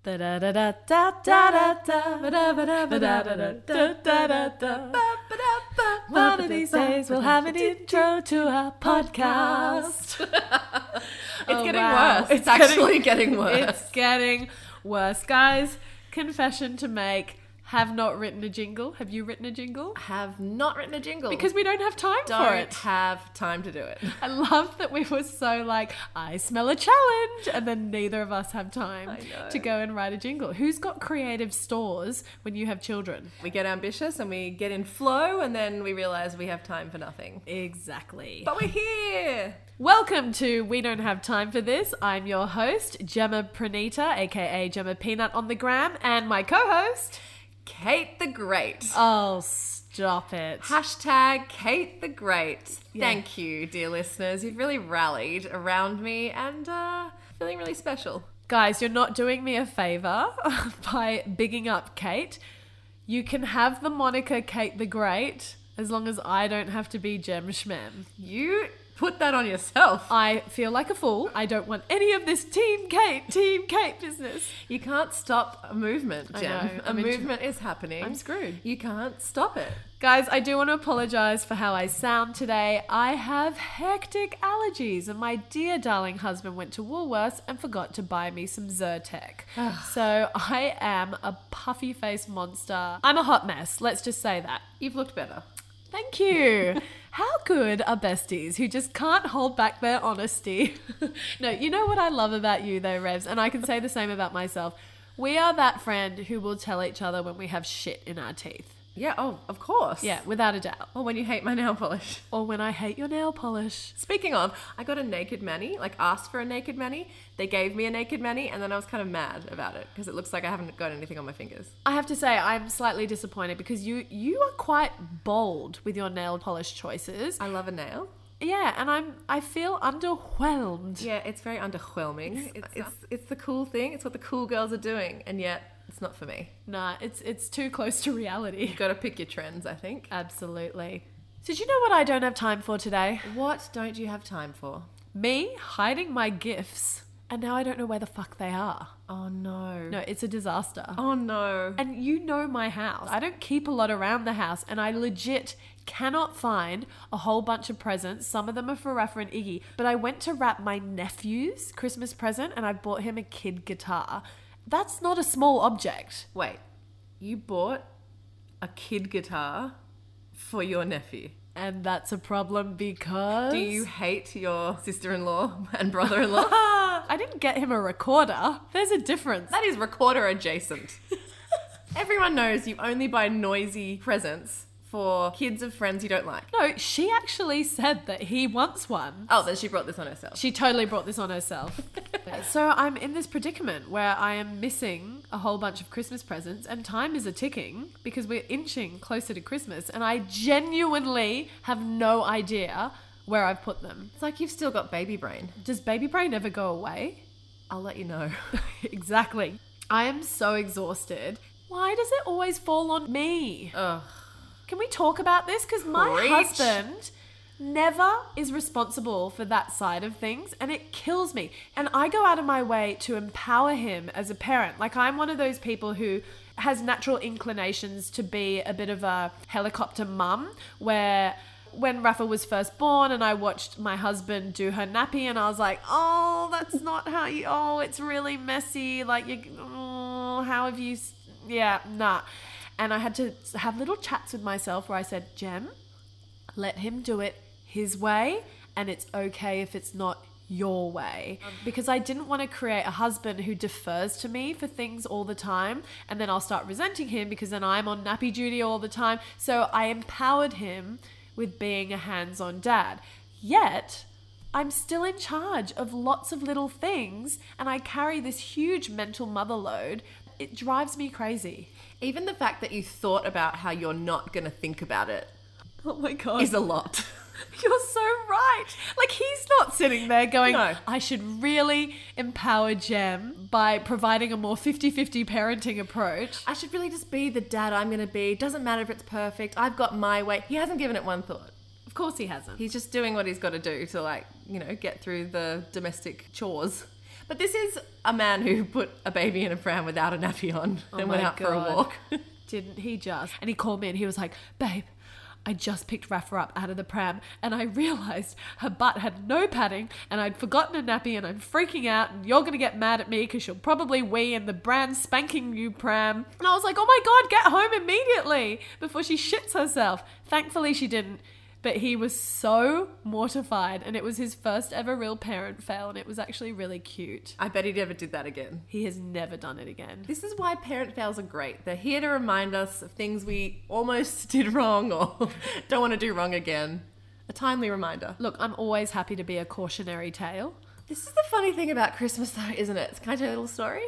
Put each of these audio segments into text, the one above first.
One of these days we'll have an intro to our podcast. It's getting worse. It's actually getting worse. It's getting worse. Guys, confession to make. Have not written a jingle. Have you written a jingle? Have not written a jingle. Because we don't have time for it. Don't have time to do it. I love that we were so like, I smell a challenge, and then neither of us have time to go and write a jingle. Who's got creative stores when you have children? We get ambitious and we get in flow, and then we realise we have time for nothing. Exactly. But we're here. Welcome to We Don't Have Time for This. I'm your host, Gemma Pranita, aka Gemma Peanut on the gram, and my co-host, Kate the Great. Oh, stop it. Hashtag Kate the Great. Yeah. Thank you, dear listeners. You've really rallied around me and feeling really special. Guys, you're not doing me a favour by bigging up Kate. You can have the moniker Kate the Great as long as I don't have to be Gem Schmem. You put that on yourself. I feel like a fool. I don't want any of this Team Kate business. You can't stop a movement, Gem. I know. A movement is happening. I'm screwed. You can't stop it. Guys, I do want to apologise for how I sound today. I have hectic allergies and my dear darling husband went to Woolworths and forgot to buy me some Zyrtec. So I am a puffy-faced monster. I'm a hot mess, let's just say that. You've looked better. Thank you. How good are besties who just can't hold back their honesty? No, you know what I love about you though, Revs, and I can say the same about myself. We are that friend who will tell each other when we have shit in our teeth. Yeah, oh, of course. Yeah, without a doubt. Or when you hate my nail polish. Or when I hate your nail polish. Speaking of, I got a naked mani, asked for a naked mani. They gave me a naked mani and then I was kind of mad about it because it looks like I haven't got anything on my fingers. I have to say, I'm slightly disappointed because you are quite bold with your nail polish choices. I love a nail. Yeah, and I feel underwhelmed. Yeah, it's very underwhelming. It's the cool thing. It's what the cool girls are doing, and yet it's not for me. Nah, it's too close to reality. You've got to pick your trends, I think. Absolutely. So do you know what I don't have time for today? What don't you have time for? Me hiding my gifts, and now I don't know where the fuck they are. Oh no. No, it's a disaster. Oh no. And you know my house. I don't keep a lot around the house, and I legit cannot find a whole bunch of presents. Some of them are for Rafa and Iggy, but I went to wrap my nephew's Christmas present and I bought him a kid guitar. That's not a small object. Wait, you bought a kid guitar for your nephew? And that's a problem because... Do you hate your sister-in-law and brother-in-law? I didn't get him a recorder. There's a difference. That is recorder adjacent. Everyone knows you only buy noisy presents for kids of friends you don't like. No, she actually said that he wants one. Oh, then she brought this on herself. She totally brought this on herself. So I'm in this predicament where I am missing a whole bunch of Christmas presents and time is a-ticking because we're inching closer to Christmas and I genuinely have no idea where I've put them. It's like you've still got baby brain. Does baby brain ever go away? I'll let you know. Exactly. I am so exhausted. Why does it always fall on me? Ugh. Can we talk about this? Because my Preach. husband never is responsible for that side of things and it kills me. And I go out of my way to empower him as a parent. Like I'm one of those people who has natural inclinations to be a bit of a helicopter mum where when Rafa was first born and I watched my husband do her nappy and I was like, oh, that's not how you, oh, it's really messy. Like, how have you, yeah, nah. And I had to have little chats with myself where I said, Gem, let him do it his way and it's okay if it's not your way. Because I didn't want to create a husband who defers to me for things all the time and then I'll start resenting him because then I'm on nappy duty all the time. So I empowered him with being a hands-on dad. Yet, I'm still in charge of lots of little things and I carry this huge mental mother load. It drives me crazy. Even the fact that you thought about how you're not going to think about it Oh my God. is a lot. You're so right. Like he's not sitting there going, No. I should really empower Gem by providing a more 50-50 parenting approach. I should really just be the dad I'm going to be. Doesn't matter if it's perfect. I've got my way. He hasn't given it one thought. Of course he hasn't. He's just doing what he's got to do to, like, you know, get through the domestic chores. But this is a man who put a baby in a pram without a nappy on and went my out for a God. walk. Didn't he just? And he called me and he was like, babe, I just picked Rafa up out of the pram and I realized her butt had no padding and I'd forgotten a nappy and I'm freaking out and you're going to get mad at me because she'll probably wee in the brand spanking new pram. And I was like, oh my God, get home immediately before she shits herself. Thankfully she didn't. But he was so mortified and it was his first ever real parent fail and it was actually really cute. I bet he never did that again. He has never done it again. This is why parent fails are great. They're here to remind us of things we almost did wrong or don't want to do wrong again. A timely reminder. Look, I'm always happy to be a cautionary tale. This is the funny thing about Christmas though, isn't it? Can I tell you a little story?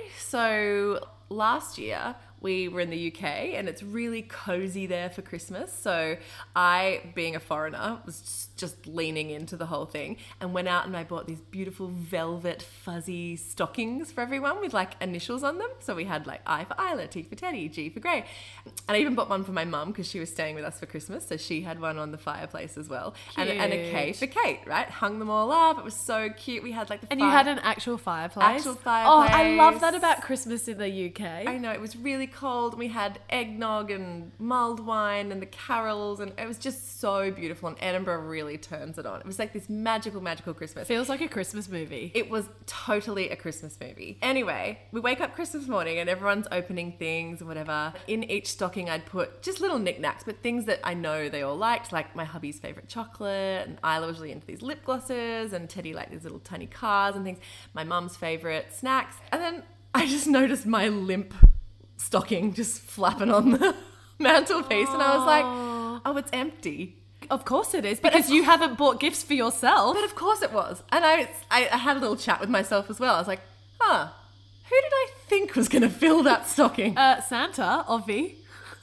So last year we were in the UK and it's really cozy there for Christmas. So I, being a foreigner, was just leaning into the whole thing and went out and I bought these beautiful velvet fuzzy stockings for everyone with like initials on them. So we had like I for Isla, T for Teddy, G for Grey. And I even bought one for my mum because she was staying with us for Christmas. So she had one on the fireplace as well. And a K for Kate, right? Hung them all up. It was so cute. We had like the And you had an actual fireplace? Actual fireplace. Oh, I love that about Christmas in the UK. I know, it was really cold. We had eggnog and mulled wine and the carols and it was just so beautiful and Edinburgh really turns it on. It was like this magical, magical Christmas. Feels like a Christmas movie. It was totally a Christmas movie. Anyway, we wake up Christmas morning and everyone's opening things and whatever. In each stocking I'd put just little knickknacks, but things that I know they all liked, like my hubby's favourite chocolate and Isla was really into these lip glosses and Teddy liked these little tiny cars and things. My mum's favourite snacks. And then I just noticed my limp stocking just flapping on the mantelpiece and I was like, oh, it's empty. Of course it is, because you haven't bought gifts for yourself. But of course it was. And I had a little chat with myself as well. I was like, who did I think was going to fill that stocking? Santa, Ovi.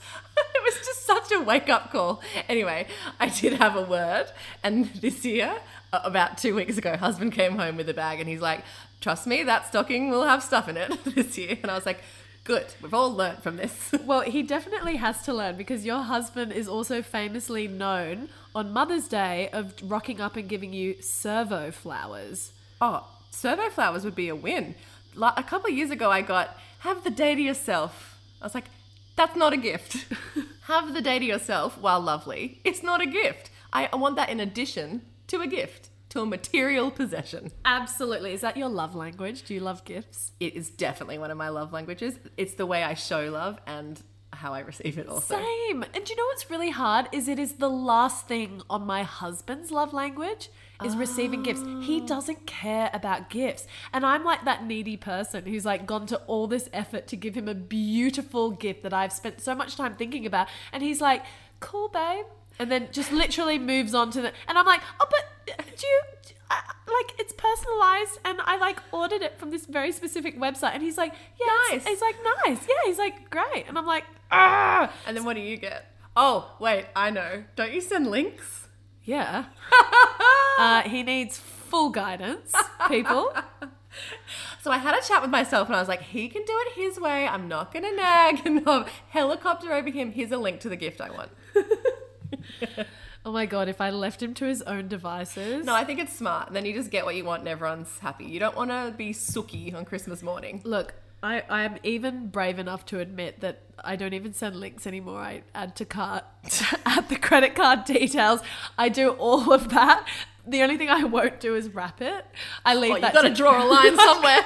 It was just such a wake-up call. Anyway, I did have a word. And this year, about 2 weeks ago, husband came home with a bag and he's like, trust me, that stocking will have stuff in it this year. And I was like, good, we've all learnt from this. Well, he definitely has to learn because your husband is also famously known on Mother's Day of rocking up and giving you servo flowers. Oh, servo flowers would be a win. A couple of years ago, I got, have the day to yourself. I was like, that's not a gift. Have the day to yourself, while lovely, it's not a gift. I want that in addition to a gift. To a material possession. Absolutely. Is that your love language? Do you love gifts? It is definitely one of my love languages. It's the way I show love and how I receive it also. Same. And do you know what's really hard is it is the last thing on my husband's love language is receiving gifts. He doesn't care about gifts. And I'm like that needy person who's like gone to all this effort to give him a beautiful gift that I've spent so much time thinking about. And he's like, cool, babe. And then just literally moves on to the... And I'm like, oh, but like, it's personalized and I like ordered it from this very specific website. And he's like, yeah, nice. He's like, nice. Yeah, he's like, great. And I'm like, ah. And then what do you get? Oh, wait, I know. Don't you send links? Yeah. He needs full guidance, people. So I had a chat with myself and I was like, he can do it his way. I'm not going to nag and helicopter over him. Here's a link to the gift I want. Oh my God, if I left him to his own devices. No, I think it's smart. Then you just get what you want and everyone's happy. You don't want to be sooky on Christmas morning. Look, I'm even brave enough to admit that I don't even send links anymore. I add to cart, add the credit card details. I do all of that. The only thing I won't do is wrap it. I leave that. You've got to draw a line somewhere.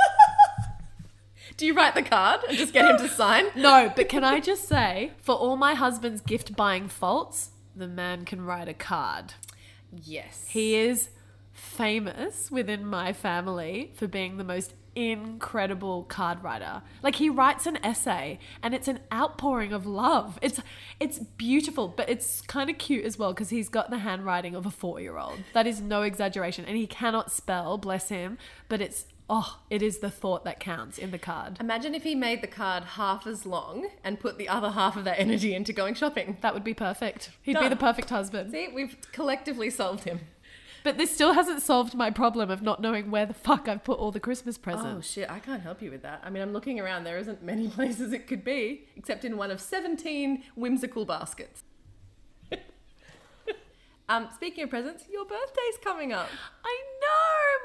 Do you write the card and just get him to sign? No, but can I just say, for all my husband's gift buying faults, the man can write a card. Yes. He is famous within my family for being the most incredible card writer. Like, he writes an essay and it's an outpouring of love. It's beautiful, but it's kind of cute as well because he's got the handwriting of a 4-year-old. That is no exaggeration. And he cannot spell, bless him, but it is the thought that counts in the card. Imagine if he made the card half as long and put the other half of that energy into going shopping. That would be perfect. He'd be Done. the perfect husband. See, we've collectively solved him. But this still hasn't solved my problem of not knowing where the fuck I've put all the Christmas presents. Oh shit, I can't help you with that. I mean, I'm looking around, there isn't many places it could be, except in one of 17 whimsical baskets. Speaking of presents, your birthday's coming up. I know!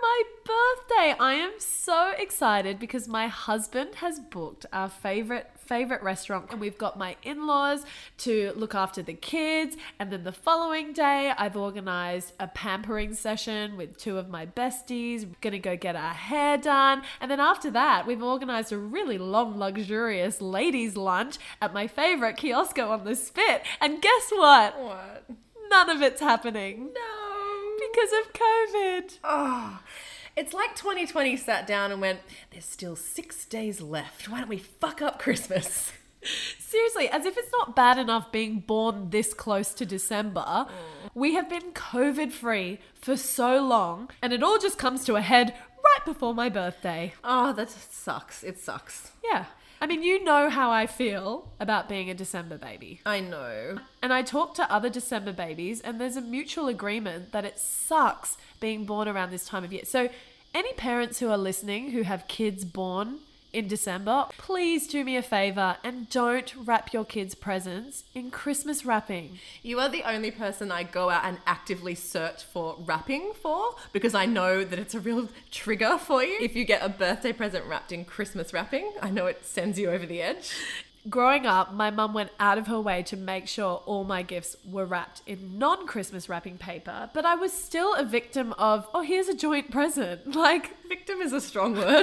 my birthday. I am so excited because my husband has booked our favorite restaurant, and we've got my in-laws to look after the kids, and then the following day I've organized a pampering session with two of my besties. We're gonna go get our hair done, and then after that we've organized a really long luxurious ladies lunch at my favorite Kiosko on the Spit, and guess what? What? None of it's happening. No. Because of COVID. Oh, it's like 2020 sat down and went, there's still 6 days left. Why don't we fuck up Christmas? Seriously, as if it's not bad enough being born this close to December. We have been COVID free for so long, and it all just comes to a head right before my birthday. Oh, that sucks. It sucks. Yeah. I mean, you know how I feel about being a December baby. I know. And I talk to other December babies, and there's a mutual agreement that it sucks being born around this time of year. So any parents who are listening who have kids born in December, please do me a favor and don't wrap your kids' presents in Christmas wrapping. You are the only person I go out and actively search for wrapping for, because I know that it's a real trigger for you. If you get a birthday present wrapped in Christmas wrapping, I know it sends you over the edge. Growing up, my mum went out of her way to make sure all my gifts were wrapped in non-Christmas wrapping paper, but I was still a victim of, oh, here's a joint present. Like, Victim is a strong word.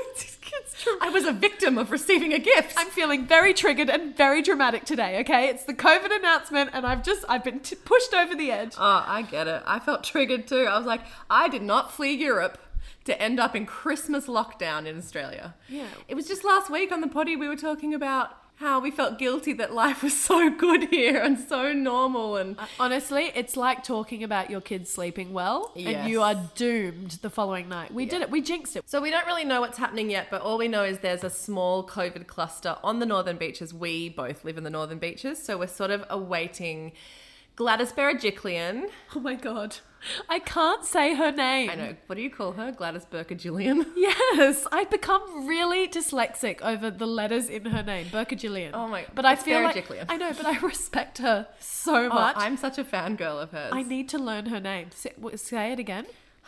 it's true. I was a victim of receiving a gift. I'm feeling very triggered and very dramatic today, okay? It's the COVID announcement and I've been pushed over the edge. Oh, I get it. I felt triggered too. I was like, I did not flee Europe to end up in Christmas lockdown in Australia. Yeah. It was just last week on the potty we were talking about how we felt guilty that life was so good here and so normal. And Honestly, it's like talking about your kids sleeping well and you are doomed the following night. We did it. We jinxed it. so we don't really know what's happening yet, but all we know is there's a small COVID cluster on the northern beaches. We both live in the northern beaches, so we're sort of awaiting Gladys Berejiklian. Oh my God. I can't say her name. I know. What do you call her? Gladys Berejiklian? Yes, I've become really dyslexic over the letters in her name, Berejiklian. Oh my- But I it's feel like Berejiklian. I know, but I respect her so Oh, much. I'm such a fangirl of hers. I need to learn her name. Say it again.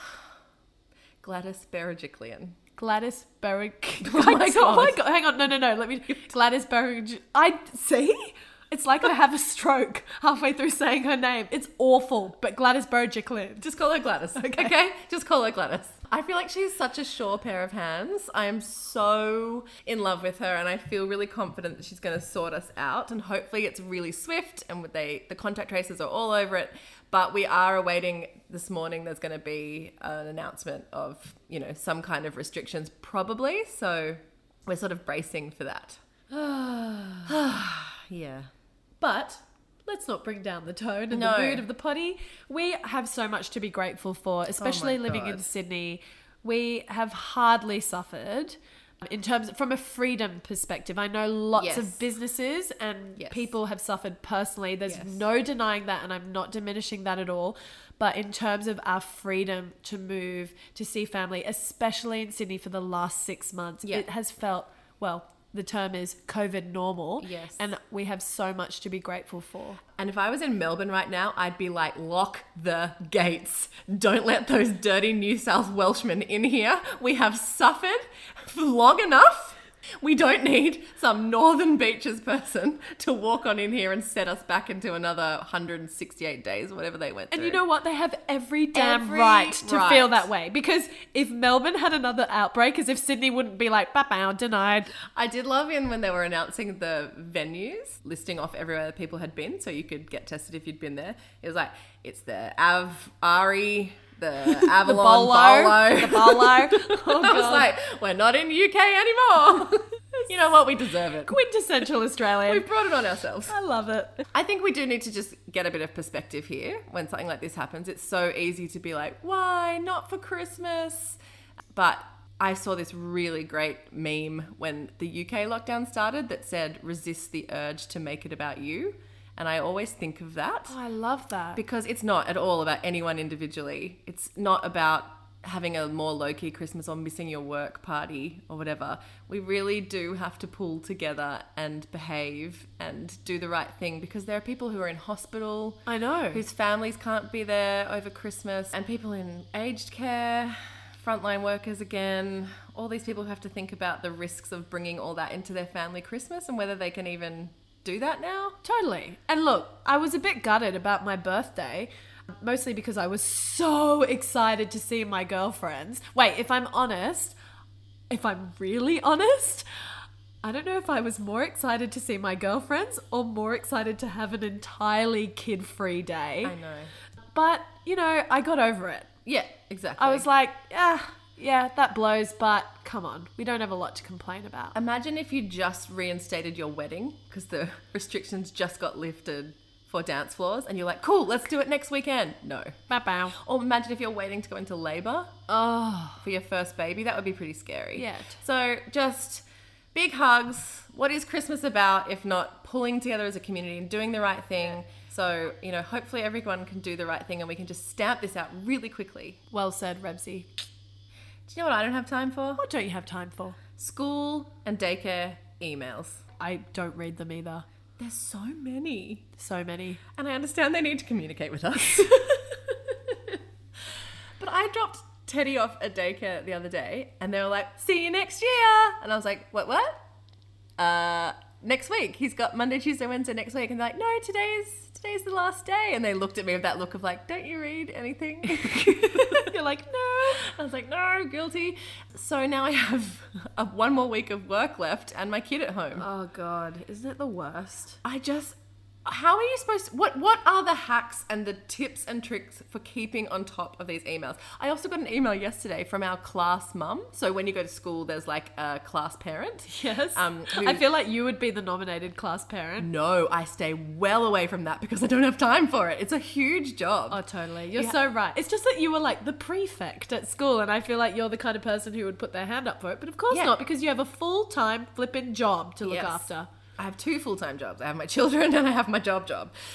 Gladys Berejiklian. Gladys Berejiklian. Oh my Oh my God. God. Hang on. No. Let me. Gladys Berejiklian. I see. It's like I have a stroke halfway through saying her name. It's awful. But Gladys Berejiklian. Just call her Gladys. Okay? Just call her Gladys. I feel like she's such a sure pair of hands. I am so in love with her, and I feel really confident that she's going to sort us out, and hopefully it's really swift and the contact tracers are all over it. But we are awaiting this morning. There's going to be an announcement of, some kind of restrictions probably. So we're sort of bracing for that. Yeah. But let's not bring down the tone and No. the mood of the potty. We have so much to be grateful for, especially living in God. Sydney. We have hardly suffered in terms from a freedom perspective. I know lots Yes. of businesses and Yes. people have suffered personally. There's Yes. no denying that, and I'm not diminishing that at all. But in terms of our freedom to move, to see family, especially in Sydney for the last 6 months, Yeah. it has felt, well, the term is COVID normal. Yes. And we have so much to be grateful for. And if I was in Melbourne right now, I'd be like, lock the gates. Don't let those dirty New South Welshmen in here. We have suffered for long enough. We don't need some Northern Beaches person to walk on in here and set us back into another 168 days, whatever they went through. And you know what? They have every damn Every right to right. feel that way. Because if Melbourne had another outbreak, as if Sydney wouldn't be like, bow, denied. I did love when they were announcing the venues, listing off everywhere that people had been, so you could get tested if you'd been there. It was like, it's the Ari, the Avalon, Bolo. The Bolo. Oh, I was God. like, we're not in UK anymore. You know what? We deserve it. Quintessential Australian. We've brought it on ourselves. I love it. I think we do need to just get a bit of perspective here when something like this happens. It's so easy to be like, why not for Christmas? But I saw this really great meme when the UK lockdown started that said, resist the urge to make it about you. And I always think of that Oh, I love that. because it's not at all about anyone individually. It's not about having a more low-key Christmas or missing your work party or whatever. We really do have to pull together and behave and do the right thing, because there are people who are in hospital, I know. whose families can't be there over Christmas, and people in aged care, frontline workers again, all these people who have to think about the risks of bringing all that into their family Christmas and whether they can even do that now. Totally. And look, I was a bit gutted about my birthday, mostly because I was so excited to see my girlfriends. Wait, if I'm really honest, I don't know if I was more excited to see my girlfriends or more excited to have an entirely kid-free day. I know. But, I got over it. Yeah, exactly. I was like, yeah, that blows, but come on, we don't have a lot to complain about. Imagine if you just reinstated your wedding because the restrictions just got lifted for dance floors and you're like, cool, let's do it next weekend. No. Bow. Or imagine if you're waiting to go into labour for your first baby. That would be pretty scary. Yeah. So just big hugs. What is Christmas about if not pulling together as a community and doing the right thing? Yeah. So, hopefully everyone can do the right thing and we can just stamp this out really quickly. Well said, Rebsy. Do you know what I don't have time for? What don't you have time for? School and daycare emails. I don't read them either. There's so many. So many. And I understand they need to communicate with us. But I dropped Teddy off at daycare the other day and they were like, see you next year. And I was like, what? Next week. He's got Monday, Tuesday, Wednesday next week. And they're like, no, today's the last day. And they looked at me with that look of like, don't you read anything? You're like, no. I was like, no, guilty. So now I have one more week of work left and my kid at home. Oh God, isn't it the worst? How are you supposed to, what are the hacks and the tips and tricks for keeping on top of these emails? I also got an email yesterday from our class mum. So when you go to school, there's like a class parent. Yes. I feel like you would be the nominated class parent. No, I stay well away from that because I don't have time for it. It's a huge job. Oh, totally. You're so right. It's just that you were like the prefect at school and I feel like you're the kind of person who would put their hand up for it. But of course not, because you have a full-time flipping job to look after. I have 2 full-time jobs. I have my children and I have my job.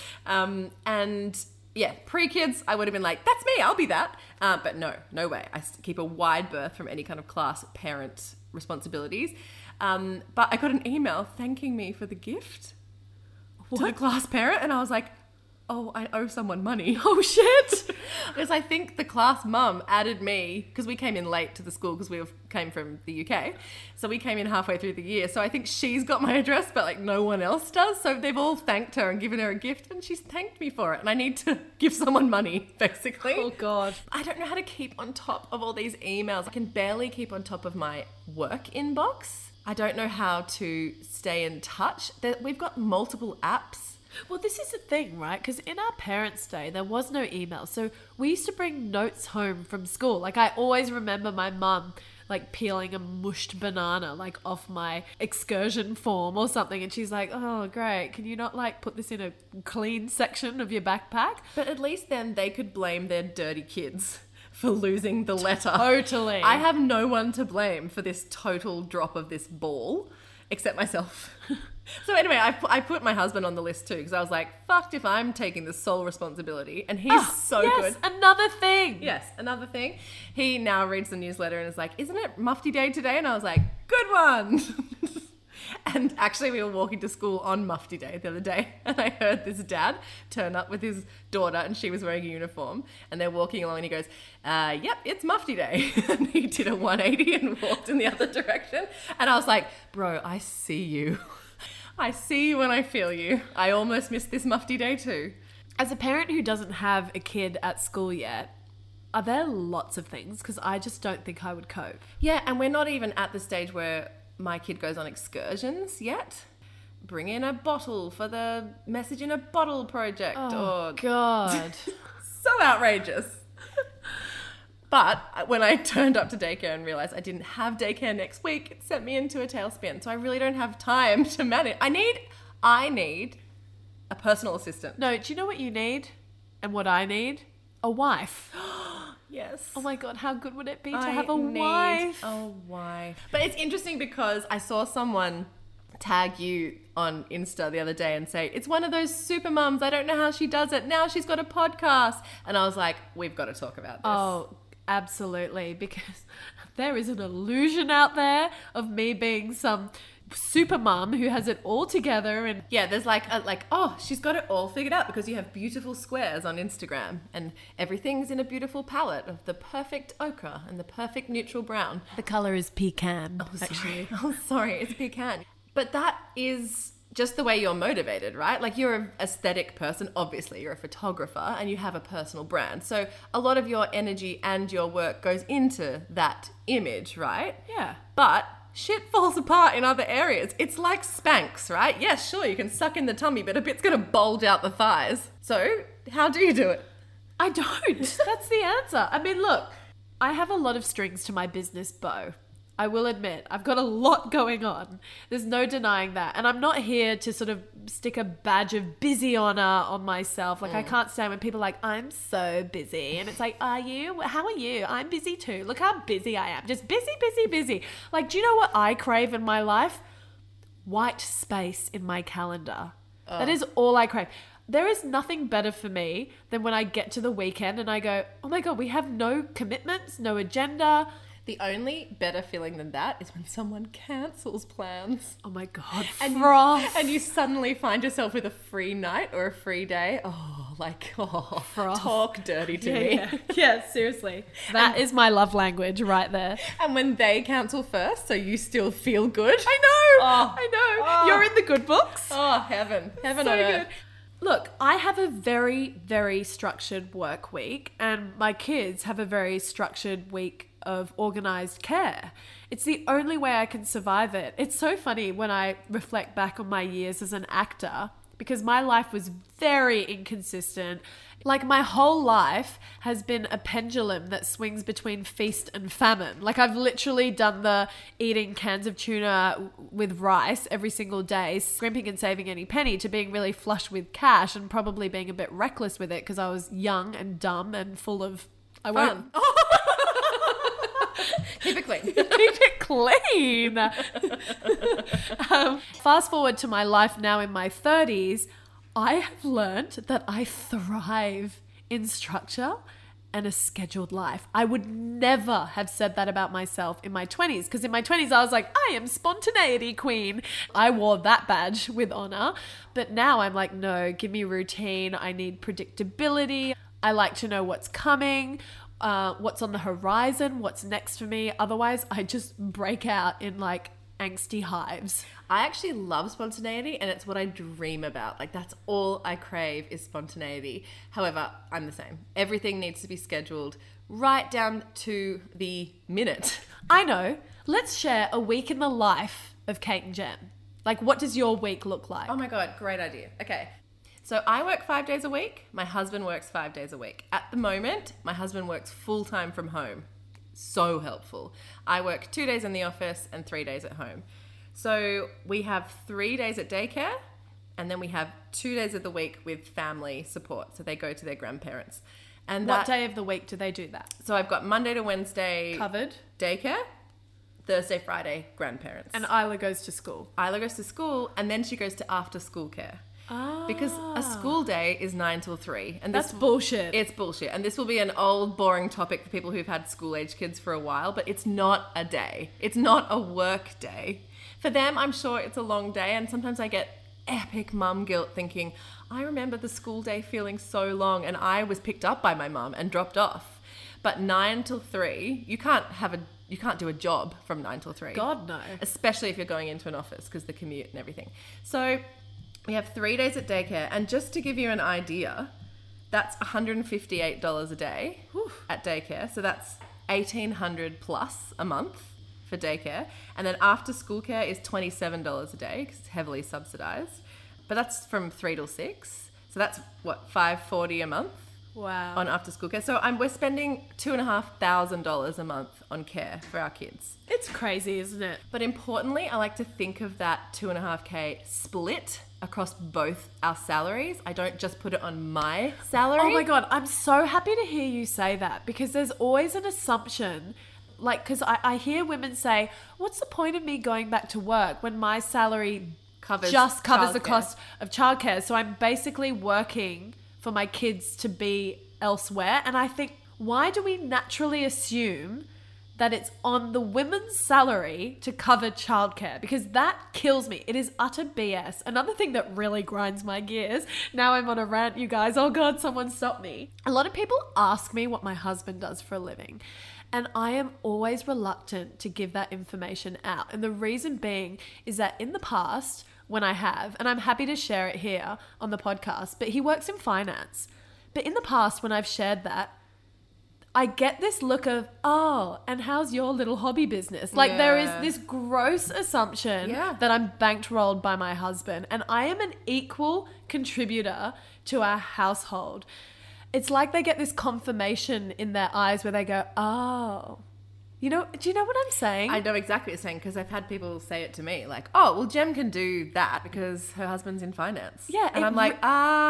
And yeah, pre-kids, I would have been like, that's me, I'll be that. But no way. I keep a wide berth from any kind of class parent responsibilities. But I got an email thanking me for the gift to the class parent. And I was like, oh, I owe someone money. Oh, shit. Because I think the class mum added me, because we came in late to the school because we came from the UK. So we came in halfway through the year. So I think she's got my address, but like no one else does. So they've all thanked her and given her a gift and she's thanked me for it. And I need to give someone money, basically. Oh, God. I don't know how to keep on top of all these emails. I can barely keep on top of my work inbox. I don't know how to stay in touch. We've got multiple apps. Well, this is the thing, right? Because in our parents' day, there was no email. So we used to bring notes home from school. Like, I always remember my mum, like, peeling a mushed banana, like, off my excursion form or something. And she's like, oh, great. Can you not, like, put this in a clean section of your backpack? But at least then they could blame their dirty kids for losing the letter. Totally. I have no one to blame for this total drop of this ball except myself. So anyway, I put my husband on the list too because I was like, fucked if I'm taking the sole responsibility. And he's so good. Another thing. Yes, another thing. He now reads the newsletter and is like, isn't it Mufti Day today? And I was like, good one. And actually we were walking to school on Mufti Day the other day and I heard this dad turn up with his daughter and she was wearing a uniform and they're walking along and he goes, yep, it's Mufti Day. And he did a 180 and walked in the other direction. And I was like, bro, I see you. I see you and I feel you. I almost missed this Mufti Day too. As a parent who doesn't have a kid at school yet, are there lots of things? Because I just don't think I would cope. Yeah, and we're not even at the stage where my kid goes on excursions yet. Bring in a bottle for the message in a bottle project. Oh, God. So outrageous. But when I turned up to daycare and realised I didn't have daycare next week, it sent me into a tailspin. So I really don't have time to manage. I need a personal assistant. No, do you know what you need? And what I need? A wife. Yes. Oh my God, how good would it be to have a wife? A wife. But it's interesting because I saw someone tag you on Insta the other day and say, it's one of those super mums. I don't know how she does it. Now she's got a podcast. And I was like, we've got to talk about this. Oh, absolutely. Because there is an illusion out there of me being some super mum who has it all together and Yeah, there's like oh, she's got it all figured out because you have beautiful squares on Instagram and everything's in a beautiful palette of the perfect ochre and the perfect neutral brown. the color is pecan, Actually, oh sorry, it's pecan. But that is just the way you're motivated, right? Like you're an aesthetic person, obviously you're a photographer and you have a personal brand. So a lot of your energy and your work goes into that image, right? Yeah. But shit falls apart in other areas. It's like Spanx, right? Yes, sure, you can suck in the tummy, but a bit's gonna bulge out the thighs. So how do you do it? I don't. That's the answer. I mean, look, I have a lot of strings to my business bow. I will admit, I've got a lot going on. There's no denying that. And I'm not here to sort of stick a badge of busy on myself. Like, I can't stand when people are like, I'm so busy. And it's like, are you? How are you? I'm busy too. Look how busy I am. Just busy, busy, busy. Like, do you know what I crave in my life? White space in my calendar. That is all I crave. There is nothing better for me than when I get to the weekend and I go, oh my God, we have no commitments, no agenda. The only better feeling than that is when someone cancels plans. Oh my God, And froth. and you suddenly find yourself with a free night or a free day. Froth. Talk dirty to me. Yeah, seriously. That is my love language right there. And when they cancel first, so you still feel good. I know. Oh. I know. Oh. You're in the good books. Oh, heaven. Heaven So on good. earth. Look, I have a very, very structured work week, and my kids have a very structured week of organized care. It's the only way I can survive it. It's so funny when I reflect back on my years as an actor, because my life was very inconsistent. Like, my whole life has been a pendulum that swings between feast and famine. Like, I've literally done the eating cans of tuna with rice every single day, scrimping and saving any penny, to being really flush with cash and probably being a bit reckless with it because I was young and dumb and full of Fun. Keep it clean. Keep it clean. Fast forward to my life now in my 30s, I have learned that I thrive in structure and a scheduled life. I would never have said that about myself in my 20s, because in my 20s I was like, I am spontaneity queen. I wore that badge with honor. But now I'm like, no, give me routine. I need predictability. I like to know what's coming, what's on the horizon, what's next for me. Otherwise, I just break out in like angsty hives. I actually love spontaneity and it's what I dream about. Like, that's all I crave is spontaneity. However, I'm the same. Everything needs to be scheduled right down to the minute. I know. Let's share a week in the life of Kate and Jen. Like, what does your week look like? Oh my God, great idea. Okay. So I work 5 days a week. My husband works 5 days a week. At the moment, my husband works full-time from home. So helpful. I work 2 days in the office and 3 days at home. So we have 3 days at daycare and then we have 2 days of the week with family support. So they go to their grandparents. And What day of the week do they do that? So I've got Monday to Wednesday Covered. daycare, Thursday, Friday grandparents. And Isla goes to school. Isla goes to school and then she goes to after school care. Ah. Because a school day is 9 till 3. And That's bullshit. It's bullshit. And this will be an old, boring topic for people who've had school-age kids for a while, but it's not a day. It's not a work day. For them, I'm sure it's a long day, and sometimes I get epic mum guilt thinking, I remember the school day feeling so long, and I was picked up by my mum and dropped off. But 9 till 3, you can't do a job from 9 till 3. God, no. Especially if you're going into an office because the commute and everything. So we have 3 days at daycare. And just to give you an idea, that's $158 a day at daycare. So that's $1,800 plus a month for daycare. And then after school care is $27 a day because it's heavily subsidized. But that's from 3 till 6. So that's what, $540 a month? Wow. On after school care. So we're spending $2,500 a month on care for our kids. It's crazy, isn't it? But importantly, I like to think of that $2,500 split across both our salaries. I don't just put it on my salary. Oh my God, I'm so happy to hear you say that, because there's always an assumption, like, because I hear women say, what's the point of me going back to work when my salary just covers the cost of childcare? So I'm basically working for my kids to be elsewhere. And I think, why do we naturally assume that it's on the women's salary to cover childcare, because that kills me. It is utter BS. Another thing that really grinds my gears, now I'm on a rant, you guys. Oh God, someone stop me. A lot of people ask me what my husband does for a living, and I am always reluctant to give that information out. And the reason being is that in the past, when I have, and I'm happy to share it here on the podcast, but he works in finance. But in the past, when I've shared that, I get this look of, oh, and how's your little hobby business? Like there is this gross assumption that I'm bankrolled by my husband, and I am an equal contributor to our household. It's like they get this confirmation in their eyes where they go, oh, do you know what I'm saying? I know exactly what you're saying, because I've had people say it to me, like, oh, well, Jem can do that because her husband's in finance. Yeah. And I'm like,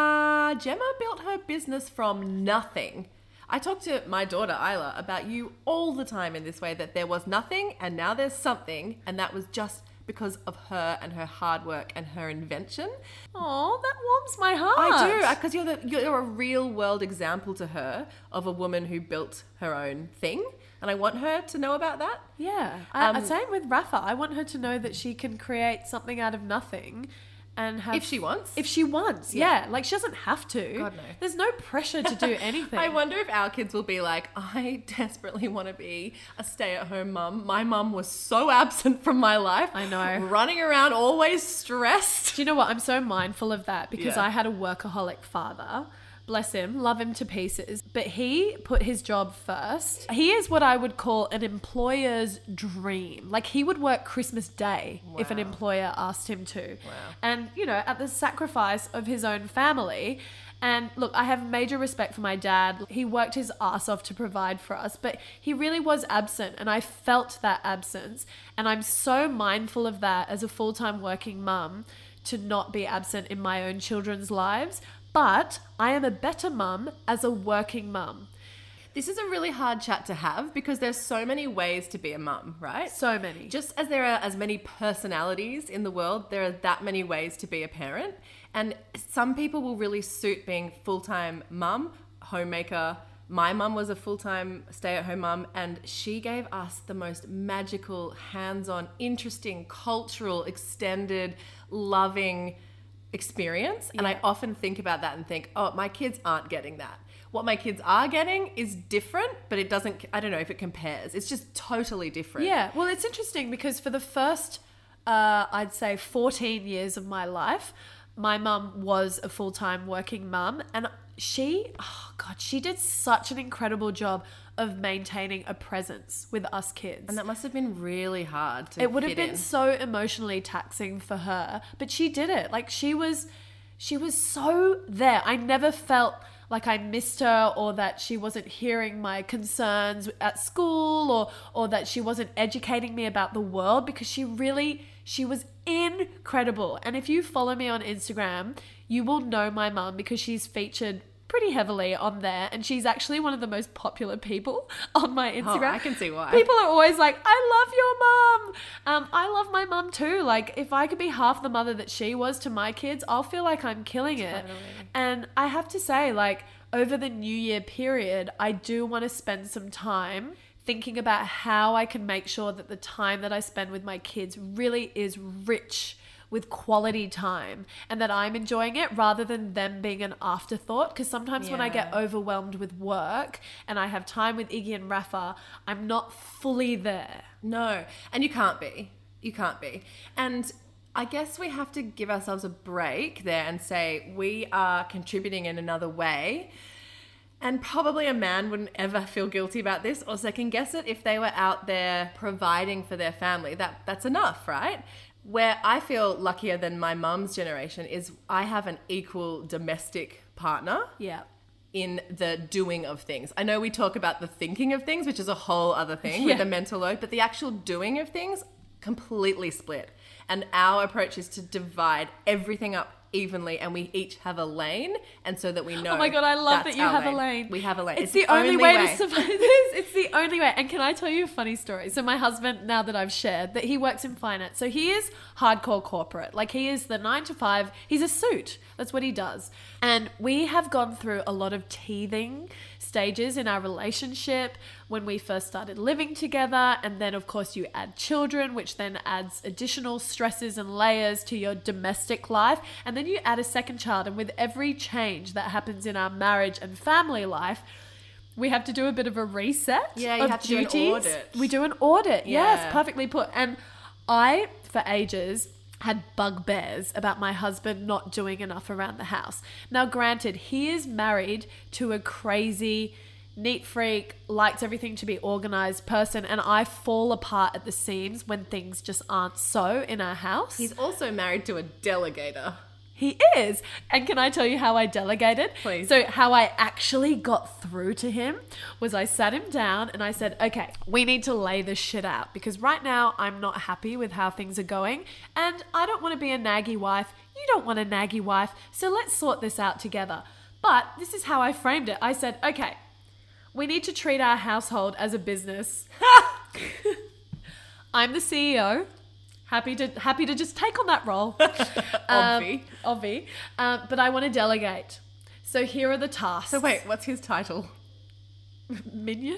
Gemma built her business from nothing. I talk to my daughter, Isla, about you all the time in this way, that there was nothing and now there's something, and that was just because of her and her hard work and her invention. Oh, that warms my heart. I do, because you're a real world example to her of a woman who built her own thing, and I want her to know about that. Yeah. Same with Rafa. I want her to know that she can create something out of nothing. And have, if she wants. Yeah. Like, she doesn't have to. God, no. There's no pressure to do anything. I wonder if our kids will be like, I desperately want to be a stay-at-home mum. My mum was so absent from my life. I know. Running around, always stressed. Do you know what? I'm so mindful of that, because I had a workaholic father. Bless him, love him to pieces. But he put his job first. He is what I would call an employer's dream. Like, he would work Christmas Day if an employer asked him to. Wow. And, at the sacrifice of his own family. And look, I have major respect for my dad. He worked his ass off to provide for us, but he really was absent, and I felt that absence. And I'm so mindful of that as a full-time working mum, to not be absent in my own children's lives. But I am a better mum as a working mum. This is a really hard chat to have, because there's so many ways to be a mum, right? So many. Just as there are as many personalities in the world, there are that many ways to be a parent. And some people will really suit being full-time mum, homemaker. My mum was a full-time stay-at-home mum, and she gave us the most magical, hands-on, interesting, cultural, extended, loving experience. And I often think about that and think, oh, my kids aren't getting that. What my kids are getting is different, but it doesn't, I don't know if it compares. It's just totally different. Yeah. Well, it's interesting, because for the first, I'd say 14 years of my life, my mum was a full-time working mum, and she did such an incredible job of maintaining a presence with us kids. And that must have been really hard to It would have fit been in. so emotionally taxing for her, but she did it. Like, she was so there. I never felt like I missed her, or that she wasn't hearing my concerns at school, or that she wasn't educating me about the world, because she was incredible. And if you follow me on Instagram, you will know my mum, because she's featured pretty heavily on there, and she's actually one of the most popular people on my Instagram. Oh, I can see why. People are always like, I love your mum. I love my mum too. Like, if I could be half the mother that she was to my kids, I'll feel like I'm killing it. And I have to say, like, over the New Year period, I do want to spend some time thinking about how I can make sure that the time that I spend with my kids really is rich with quality time, and that I'm enjoying it rather than them being an afterthought. Because sometimes when I get overwhelmed with work and I have time with Iggy and Rafa, I'm not fully there. No, and you can't be. And I guess we have to give ourselves a break there and say we are contributing in another way. And probably a man wouldn't ever feel guilty about this or second guess it if they were out there providing for their family. That's enough, right? Where I feel luckier than my mum's generation is I have an equal domestic partner. Yeah. In the doing of things. I know we talk about the thinking of things, which is a whole other thing with the mental load, but the actual doing of things, completely split. And our approach is to divide everything up evenly, and we each have a lane, and so that we know. Oh my God, I love that you have a lane. We have a lane. It's the only way to survive this. It's the only way. And can I tell you a funny story? So my husband, now that I've shared, that he works in finance. So he is hardcore corporate. Like, he is the 9 to 5. He's a suit. That's what he does. And we have gone through a lot of teething stages in our relationship when we first started living together. And then, of course, you add children, which then adds additional stresses and layers to your domestic life. And then you add a second child. And with every change that happens in our marriage and family life, we have to do a bit of a reset. Yeah, you of have to do an duties. audit. We do an audit. Yeah. Yes, perfectly put. And I, for ages, had bugbears about my husband not doing enough around the house. Now, granted, he is married to a crazy, neat freak, likes everything to be organized person, and I fall apart at the seams when things just aren't so in our house. He's also married to a delegator. He is. And can I tell you how I delegated? Please. So how I actually got through to him was I sat him down and I said, okay, we need to lay this shit out because right now I'm not happy with how things are going and I don't want to be a naggy wife. You don't want a naggy wife. So let's sort this out together. But this is how I framed it. I said, okay, we need to treat our household as a business. I'm the CEO. Happy to just take on that role. Obvi. But I want to delegate. So here are the tasks. So wait, what's his title? Minion?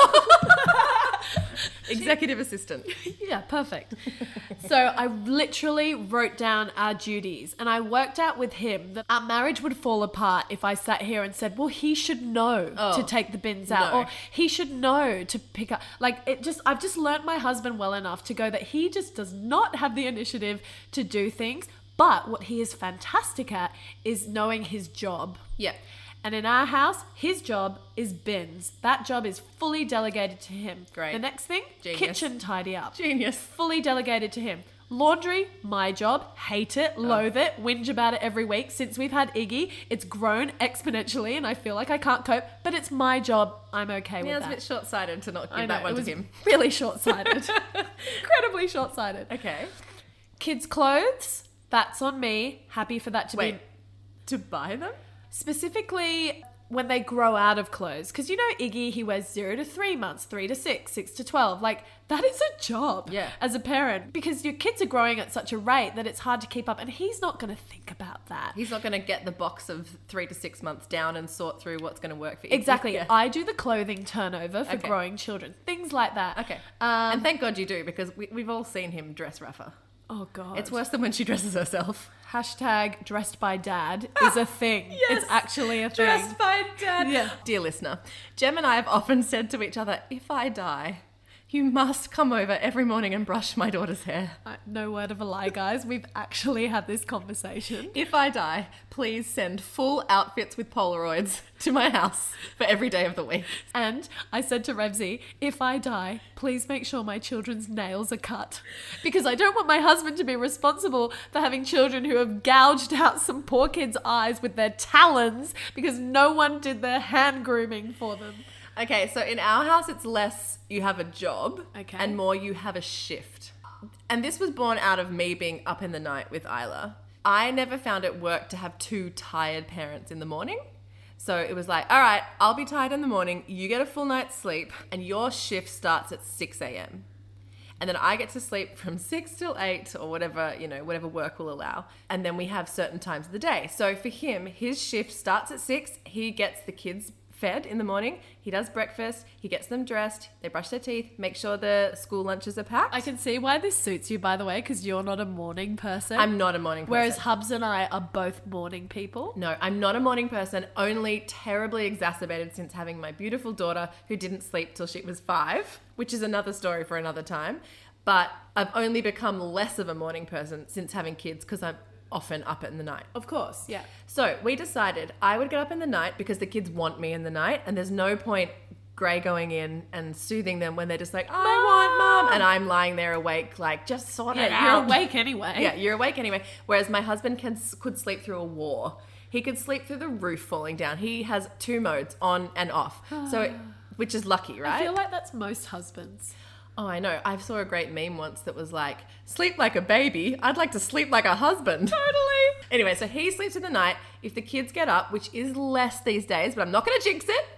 Executive assistant. Yeah, perfect. So I literally wrote down our duties and I worked out with him that our marriage would fall apart if I sat here and said, well, he should know to take the bins out or he should know to pick up. I've just learnt my husband well enough to go that he just does not have the initiative to do things. But what he is fantastic at is knowing his job. Yeah. And in our house, his job is bins. That job is fully delegated to him. Great. The next thing, Genius. kitchen tidy up. Genius. Fully delegated to him. Laundry, my job. Hate it, loathe it, whinge about it every week. Since we've had Iggy, it's grown exponentially and I feel like I can't cope, but it's my job. I'm okay with Yeah, it's that. a bit short-sighted to not I give know, that one it to was him. really short-sighted. Incredibly short-sighted. Okay. Kids' clothes, that's on me. Happy for that to be... To buy them? Specifically when they grow out of clothes. Because you know Iggy, he wears 0 to 3 months, 3 to 6, 6 to 12. Like, that is a job as a parent. Because your kids are growing at such a rate that it's hard to keep up. And he's not going to think about that. He's not going to get the box of 3 to 6 months down and sort through what's going to work for you. Exactly. Yeah. I do the clothing turnover for growing children. Things like that. Okay. And thank God you do, because we've all seen him dress rougher. Oh, God. It's worse than when she dresses herself. Hashtag dressed by dad is a thing. Yes. It's actually a thing. Dressed by dad. Yeah. Dear listener, Jem and I have often said to each other, if I die, you must come over every morning and brush my daughter's hair. No word of a lie, guys. We've actually had this conversation. If I die, please send full outfits with Polaroids to my house for every day of the week. And I said to Revsy, if I die, please make sure my children's nails are cut. Because I don't want my husband to be responsible for having children who have gouged out some poor kid's eyes with their talons because no one did their hand grooming for them. Okay, so in our house, it's less you have a job and more you have a shift. And this was born out of me being up in the night with Isla. I never found it work to have two tired parents in the morning. So it was like, all right, I'll be tired in the morning, you get a full night's sleep, and your shift starts at 6 a.m. And then I get to sleep from 6 till 8 or whatever, whatever work will allow. And then we have certain times of the day. So for him, his shift starts at 6. He gets the kids fed in the morning. He does breakfast. He gets them dressed. They brush their teeth. Make sure the school lunches are packed. I can see why this suits you, by the way, because you're not a morning person. I'm not a morning person. Whereas Hubs and I are both morning people. No, I'm not a morning person. Only terribly exacerbated since having my beautiful daughter who didn't sleep till she was 5, which is another story for another time. But I've only become less of a morning person since having kids because I'm often up in the night. Of course, yeah. So we decided I would get up in the night because the kids want me in the night, and there's no point Gray going in and soothing them when they're just like, I want mom, and I'm lying there awake like, just sort it out. You're awake anyway. Yeah, you're awake anyway. Whereas my husband could sleep through a war. He could sleep through the roof falling down. He has 2 modes, on and off. Which is lucky, right? I feel like that's most husbands. Oh, I know. I saw a great meme once that was like, sleep like a baby. I'd like to sleep like a husband. Totally. Anyway, so he sleeps in the night. If the kids get up, which is less these days, but I'm not going to jinx it,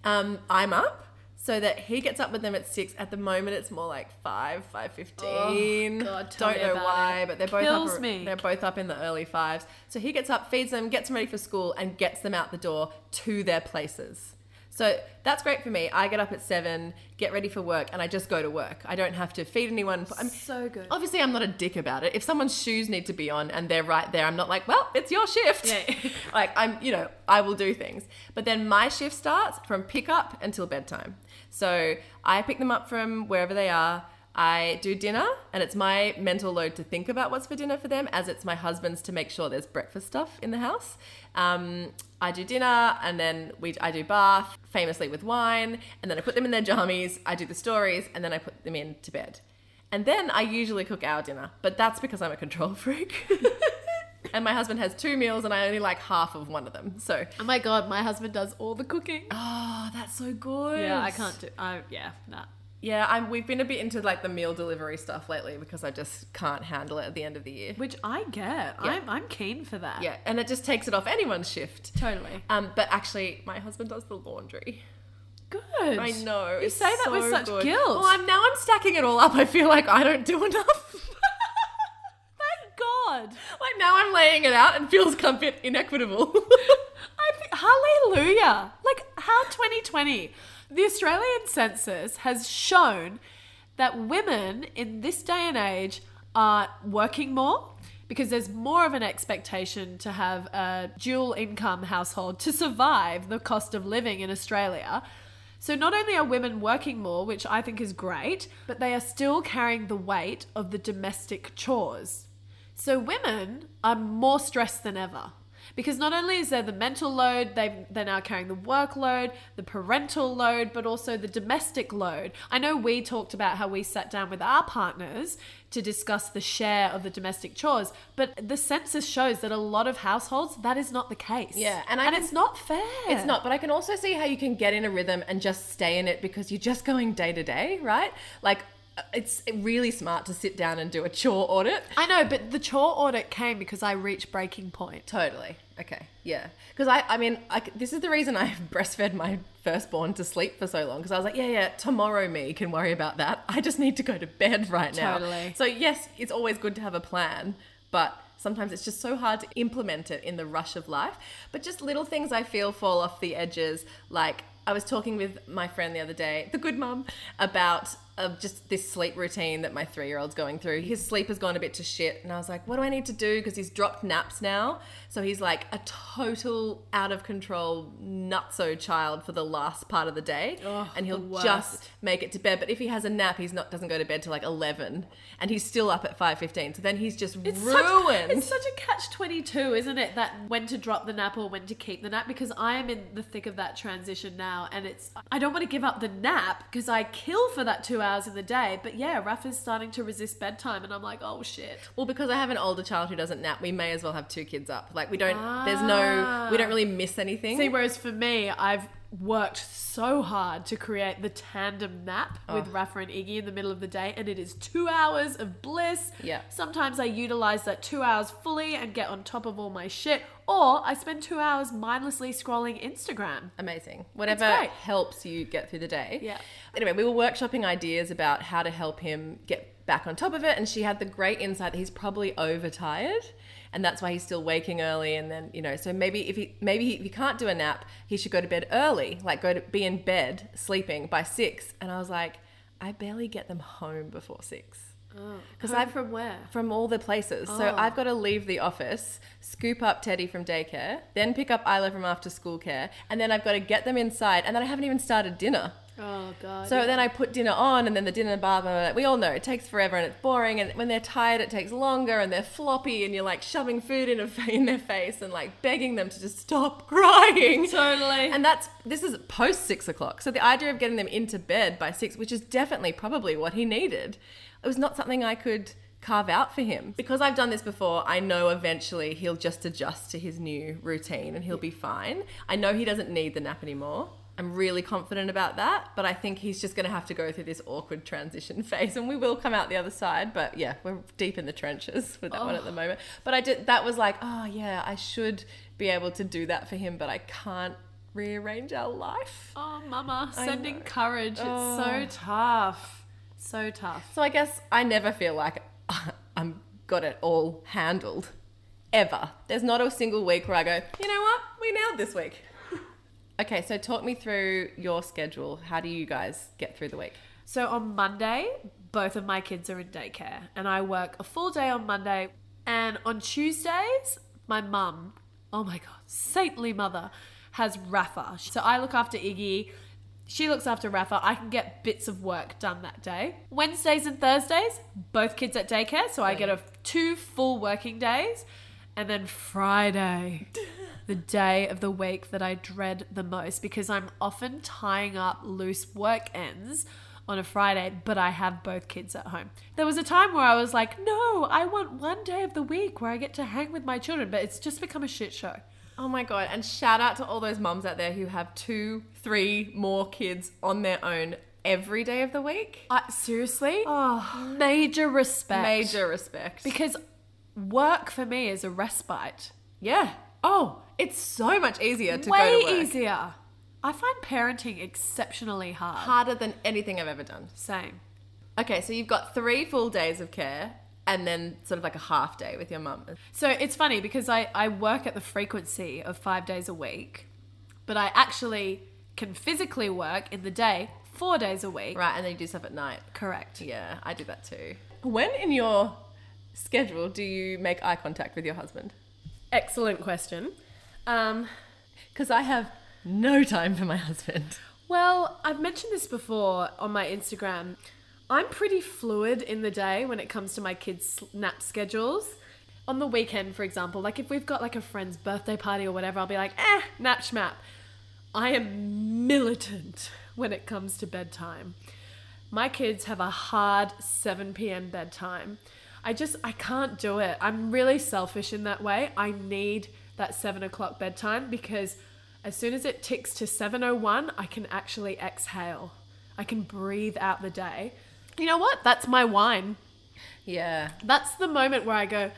I'm up so that he gets up with them at 6. At the moment, it's more like 5:15. Oh, God, tell Don't me know about why, it. but they're both Kills up. me. They're both up in the early 5s. So he gets up, feeds them, gets them ready for school, and gets them out the door to their places. So that's great for me. I get up at 7, get ready for work, and I just go to work. I don't have to feed anyone. So good. Obviously, I'm not a dick about it. If someone's shoes need to be on and they're right there, I'm not like, well, it's your shift. Yeah. Like, I will do things. But then my shift starts from pickup until bedtime. So I pick them up from wherever they are. I do dinner, and it's my mental load to think about what's for dinner for them, as it's my husband's to make sure there's breakfast stuff in the house. I do dinner, and then I do bath, famously with wine, and then I put them in their jammies, I do the stories, and then I put them into bed. And then I usually cook our dinner, but that's because I'm a control freak. And my husband has 2 meals, and I only like half of one of them. So, Oh my God, my husband does all the cooking. oh, that's so good. Yeah, I can't do. Nah. Yeah, we've been a bit into like the meal delivery stuff lately because I just can't handle it at the end of the year. Which I get. Yeah. I'm keen for that. Yeah, and it just takes it off anyone's shift. Totally. But actually, my husband does the laundry. Good. I know. You say that with such good. guilt. Well, I'm stacking it all up. I feel like I don't do enough. Thank God. Like now I'm laying it out and feels a bit inequitable. Hallelujah. Like, how 2020? The Australian census has shown that women in this day and age are working more because there's more of an expectation to have a dual income household to survive the cost of living in Australia. So not only are women working more, which I think is great, but they are still carrying the weight of the domestic chores. So women are more stressed than ever. Because not only is there the mental load, they're now carrying the workload, the parental load, but also the domestic load. I know we talked about how we sat down with our partners to discuss the share of the domestic chores, but the census shows that a lot of households, that is not the case. Yeah, and it's not fair. It's not, but I can also see how you can get in a rhythm and just stay in it because you're just going day to day, right? Like, it's really smart to sit down and do a chore audit. I know, but the chore audit came because I reached breaking point. Totally. Okay. Yeah. Because this is the reason I breastfed my firstborn to sleep for so long. Because I was like, yeah, tomorrow me can worry about that. I just need to go to bed right now. Totally. So yes, it's always good to have a plan, but sometimes it's just so hard to implement it in the rush of life. But just little things I feel fall off the edges. Like I was talking with my friend the other day, the good mum, about just this sleep routine that my 3-year-old's going through. His sleep has gone a bit to shit. And I was like, what do I need to do? Because he's dropped naps now. So he's like a total out of control nutso child for the last part of the day. Oh, and he'll the worst. just make it to bed. But if he has a nap, doesn't go to bed till like 11. And he's still up at 5:15. So then he's just ruined. It's such a catch-22, isn't it? That when to drop the nap or when to keep the nap. Because I am in the thick of that transition now. And I don't want to give up the nap because I kill for that 2 hours in the day. But yeah, Rafa's starting to resist bedtime. And I'm like, oh shit. Well, because I have an older child who doesn't nap, we may as well have 2 kids up. Like we don't really miss anything. See, whereas for me, I've worked so hard to create the tandem nap with Rafa and Iggy in the middle of the day, and it is 2 hours of bliss. Yeah. Sometimes I utilize that 2 hours fully and get on top of all my shit, or I spend 2 hours mindlessly scrolling Instagram. Amazing. Whatever great. helps you get through the day. Yeah. Anyway, we were workshopping ideas about how to help him get back on top of it, and she had the great insight that he's probably overtired. And that's why he's still waking early. And then, so maybe if he can't do a nap, he should go to bed early, like be in bed sleeping by 6. And I was like, I barely get them home before 6. Because I'm from where? From all the places. So I've got to leave the office, scoop up Teddy from daycare, then pick up Isla from after school care, and then I've got to get them inside, and then I haven't even started dinner. Oh, God. So then I put dinner on, and then the dinner bar, we all know it takes forever and it's boring, and when they're tired it takes longer, and they're floppy, and you're like shoving food in their face and like begging them to just stop crying. Totally. And this is post 6 o'clock. So the idea of getting them into bed by 6, which is definitely probably what he needed, it was not something I could carve out for him. Because I've done this before, I know eventually he'll just adjust to his new routine and he'll be fine. I know he doesn't need the nap anymore. I'm really confident about that, but I think he's just going to have to go through this awkward transition phase, and we will come out the other side. But yeah, we're deep in the trenches with that one at the moment. But that was like, oh yeah, I should be able to do that for him, but I can't rearrange our life. Oh, mama, sending courage. It's so tough. So tough. So I guess I never feel like I'm got it all handled. Ever. There's not a single week where I go, you know what? We nailed this week. Okay, so talk me through your schedule. How do you guys get through the week? So on Monday, both of my kids are in daycare and I work a full day on Monday. And on Tuesdays, my mum, oh my God, saintly mother, has Rafa. So I look after Iggy. She looks after Rafa. I can get bits of work done that day. Wednesdays and Thursdays, both kids at daycare. So I get 2 full working days. And then Friday, the day of the week that I dread the most because I'm often tying up loose work ends on a Friday, but I have both kids at home. There was a time where I was like, no, I want one day of the week where I get to hang with my children, but it's just become a shit show. Oh my God. And shout out to all those mums out there who have 2, 3 more kids on their own every day of the week. Seriously? Oh, major respect. Major respect. Because work for me is a respite. Yeah. Oh, it's so much easier to go Way to work. easier. I find parenting exceptionally hard. Harder than anything I've ever done. Same. Okay, so you've got 3 full days of care and then sort of like a half day with your mum. So it's funny because I work at the frequency of 5 days a week, but I actually can physically work in the day 4 days a week. Right, and then you do stuff at night. Correct. Yeah, I do that too. When in your schedule do you make eye contact with your husband? Excellent question. Because I have no time for my husband. Well, I've mentioned this before on my Instagram. I'm pretty fluid in the day when it comes to my kids' nap schedules. On the weekend, for example, like if we've got like a friend's birthday party or whatever, I'll be like, nap schmap. I am militant when it comes to bedtime. My kids have a hard 7 p.m. bedtime. I can't do it. I'm really selfish in that way. I need that 7 o'clock bedtime because as soon as it ticks to 7:01, I can actually exhale. I can breathe out the day. You know what? That's my wine. Yeah. That's the moment where I go,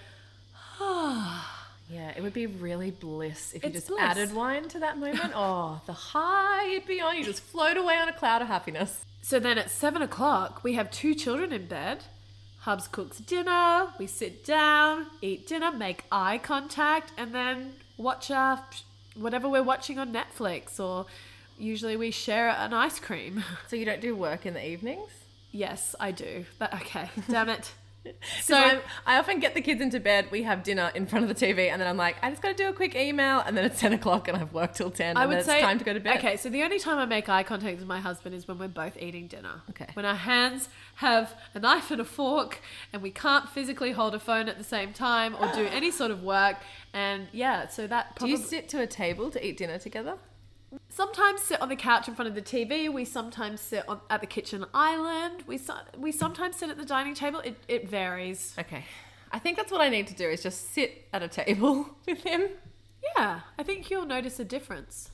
Yeah, it would be really bliss if you It's just bliss. added wine to that moment. Oh, the high you'd be on. You just float away on a cloud of happiness. So then at 7 o'clock, we have 2 children in bed. Hubs cooks dinner. We sit down, eat dinner, make eye contact, and then watch whatever we're watching on Netflix, or usually we share an ice cream. So you don't do work in the evenings? Yes, I do. But okay, damn it. So I often get the kids into bed, we have dinner in front of the TV, and then I'm like, I just got to do a quick email, and then it's 10 o'clock and I've worked till 10, and then it's time to go to bed. Okay, so the only time I make eye contact with my husband is when we're both eating dinner. Okay. When our hands have a knife and a fork and we can't physically hold a phone at the same time or do any sort of work. And yeah, so that Do you sit to a table to eat dinner together? sometimes sit on the couch in front of the TV. We sometimes sit at the kitchen island. We sometimes sit at the dining table. It varies. Okay. I think that's what I need to do is just sit at a table with him. Yeah, I think you'll notice a difference.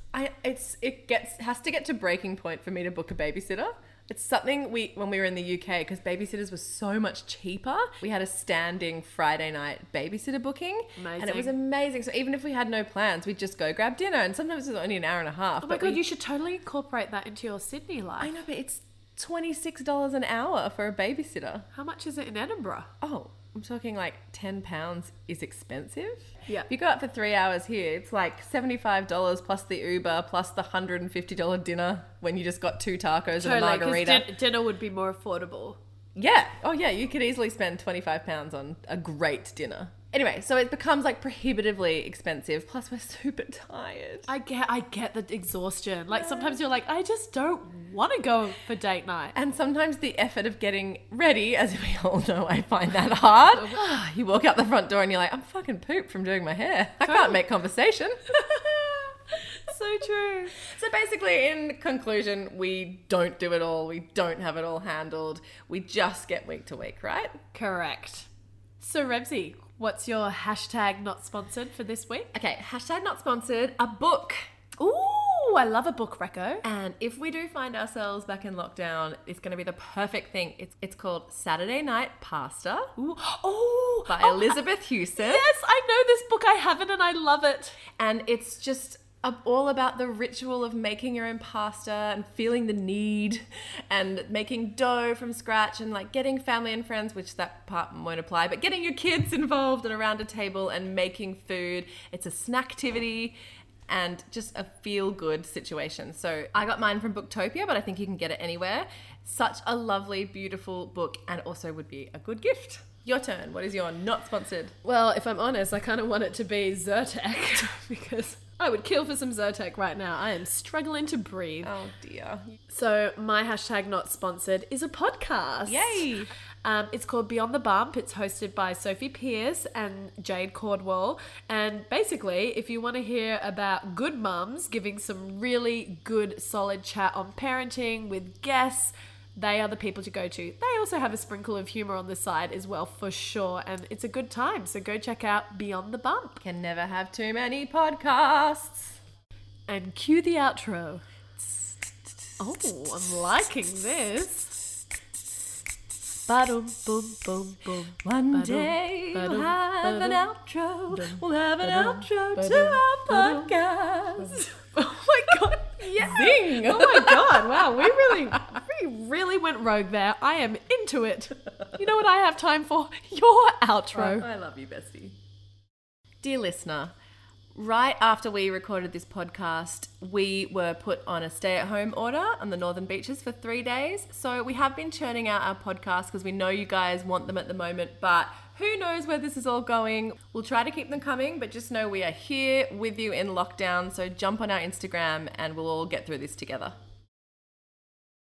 It has to get to breaking point for me to book a babysitter. It's something when we were in the UK, because babysitters were so much cheaper. We had a standing Friday night babysitter booking. Amazing. And it was amazing. So even if we had no plans, we'd just go grab dinner. And sometimes it was only an hour and a half. Oh my God, you should totally incorporate that into your Sydney life. I know, but it's $26 an hour for a babysitter. How much is it in Edinburgh? Oh, I'm talking like £10 is expensive. Yeah. If you go out for 3 hours here, it's like $75 plus the Uber plus the $150 dinner when you just got 2 tacos and a margarita. Dinner would be more affordable. Yeah. Oh, yeah. You could easily spend £25 on a great dinner. Anyway, so it becomes like prohibitively expensive. Plus, we're super tired. I get the exhaustion. Like sometimes you're like, I just don't want to go for date night. And sometimes the effort of getting ready, as we all know, I find that hard. You walk out the front door and you're like, I'm fucking pooped from doing my hair. I can't make conversation. So true. So basically, in conclusion, we don't do it all. We don't have it all handled. We just get week to week, right? Correct. So Rebsy, what's your hashtag not sponsored for this week? Okay, hashtag not sponsored, a book. Ooh, I love a book reco. And if we do find ourselves back in lockdown, it's going to be the perfect thing. It's called Saturday Night Pasta. Ooh. Oh, by Elizabeth Hewson. Yes, I know this book. I have it and I love it. And it's just all about the ritual of making your own pasta and feeling the need and making dough from scratch and like getting family and friends, which that part won't apply, but getting your kids involved and around a table and making food. It's a snacktivity. and just a feel-good situation. So I got mine from Booktopia, but I think you can get it anywhere. Such a lovely, beautiful book, and also would be a good gift. Your turn. What is your not sponsored? Well, if I'm honest, I kind of want it to be Zyrtec because I would kill for some Zyrtec right now. I am struggling to breathe. Oh dear. So my hashtag not sponsored is a podcast. Yay! It's called Beyond the Bump. It's hosted by Sophie Pierce and Jade Cordwell. And basically, if you want to hear about good mums giving some really good, solid chat on parenting with guests, they are the people to go to. They also have a sprinkle of humor on the side as well, for sure. And it's a good time. So go check out Beyond the Bump. Can never have too many podcasts. And cue the outro. Oh, I'm liking this. Ba-dum, boom, boom, boom. One Ba-dum, day we'll ba-dum, have an ba-dum, outro. ba-dum, We'll have an ba-dum, outro to ba-dum, our ba-dum, podcast. Oh my God. Yeah. Zing. Oh my God. Wow. We really went rogue there. I am into it. You know what I have time for? Your outro. I love you, bestie. Dear listener, right after we recorded this podcast, we were put on a stay-at-home order on the Northern Beaches for 3 days. So we have been churning out our podcasts because we know you guys want them at the moment, but who knows where this is all going. We'll try to keep them coming, but just know we are here with you in lockdown. So jump on our Instagram and we'll all get through this together.